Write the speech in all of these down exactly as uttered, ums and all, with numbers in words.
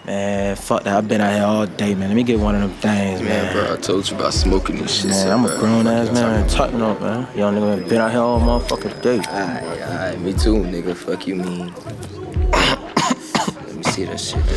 Man, fuck that. I've been out here all day, man. Let me get one of them things, man. Man, bro, I told you about smoking this shit. Man, so, I'm bro. a grown ass man. Tighten up, man. Young nigga been out here all motherfucking day. Alright, alright, me too, nigga. Fuck you, mean. Let me see that shit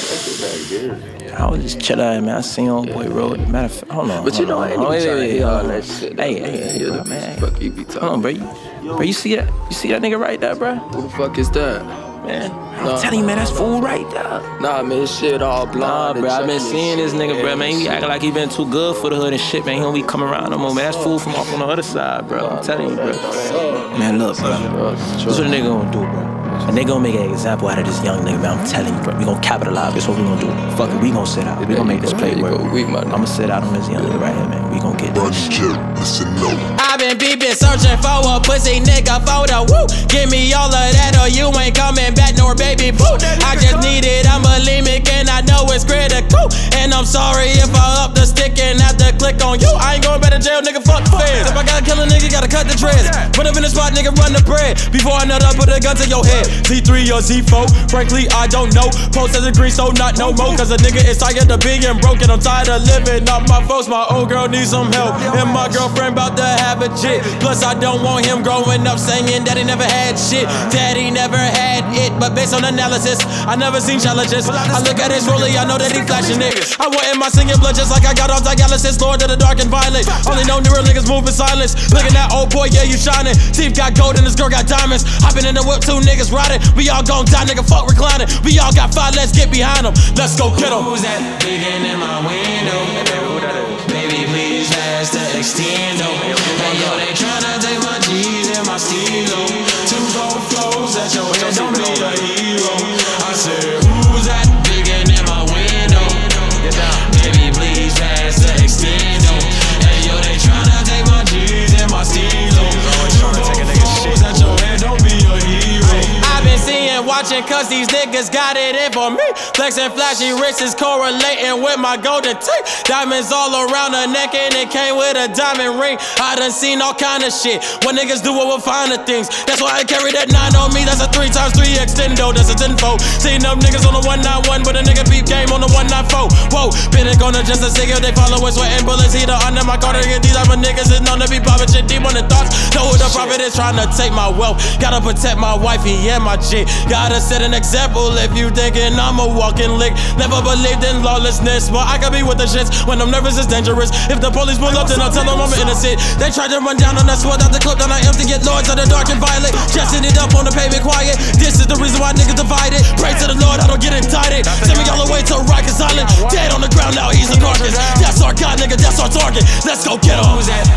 there. I was just chillin' out, man. I seen old boy road. Matter of fact, hold on. But you know, I ain't even trying to hear all that shit. Hey, hey, hey, yeah, bro, man. Fuck you be talking. Hold on, bro. You, bro, you see that? You see that nigga right there, bro? Who the fuck is that? Man, I'm Nah. telling you, man, that's fool right there. Nah, man, this shit all Nah, blonde. bro, I been seeing this nigga, bro, man. He be acting like he been too good for the hood and shit, man. He don't be coming around no more, man. That's fool from off on the other side, bro. I'm telling you, bro. Man, look, bro. That's what a nigga gonna do, bro. A nigga gonna make an example out of this young nigga, man. I'm telling you, bro. We gonna capitalize. That's what we gonna do. Fuck it, we gonna sit out. We gonna make this play work. I'ma sit out on this young nigga right here, man. We gonna get this shit. I've been peeping, searching for a pussy nigga photo. Woo! Give me all of that or you ain't coming back nor baby boo. I just need it, I'm bulimic and I know it's critical. And I'm sorry if I up the stick and have to click on you. I ain't going back to jail, nigga, fuck the feds. If I gotta kill a nigga, gotta cut the dreads. Put up in the spot, nigga, run the bread. Before I nut up, put a gun to your head. Z three or Z four, frankly, I don't know. Post as a green, so not no more. Cause a nigga is tired of being broken. I'm tired of living off my folks. My old girl needs some help. And my girlfriend about to have a jit. Plus, I don't want him growing up saying that he never had shit. Daddy never had it. But based on analysis, I never seen challenges. I look at his rollie, I know that he flashing it. I want in my singing blood just like I got on dialysis. Lord of the dark and violent. Only know the real niggas move in silence. Looking at old boy, yeah, you shining. Teeth got gold and this girl got diamonds. Hopping in the whip, two niggas riding. We all gon' die, nigga, fuck reclining. We all got five, let's get behind them. Let's go get them. Who's that digging in my window? Baby, please pass the extendo. Hey, yo, they tryna take my G's and my stilo. Two gold flows at your head, don't be a hero. I said, who's that digging in my window? Baby, please pass the extendo. Hey, yo, they tryna take my G's and my stilo. Two gold flows at your head, don't be a hero. I've been seeing, watching, cause these niggas got it in for me. Flexing flashy wrists is correlating with my golden teeth. Diamonds all around her neck and it came with a diamond ring. I done seen all kind of shit. What niggas do with finer things. That's why I carry that nine on me. That's a three times three extendo. That's a tenfold. Seen them niggas on the one nine one, but a nigga peep game on the one nine four. Whoa, been it gonna just a cigarette. They follow us sweating bullets. Heater under my car to get these type of niggas is known to be popping shit deep on the thoughts. Know who the prophet is trying to take my wealth. Gotta protect my wifey and my chick. Gotta set an example if you thinking I'm a walking lick. Never believed in lawlessness, but I could be with the shits. When I'm nervous, it's dangerous. If the police pull up, then I'll tell them I'm innocent. They tried to run down on that sword out the clip, then I am to get lords of the dark and violent. Just it up on the pavement quiet. This is the reason why niggas divided. Pray to the Lord, I don't get indicted. Send me all the way to Rikers Island. Dead on the ground now, he's a carcass. That's our God, nigga, that's our target. Let's go get him. Who's that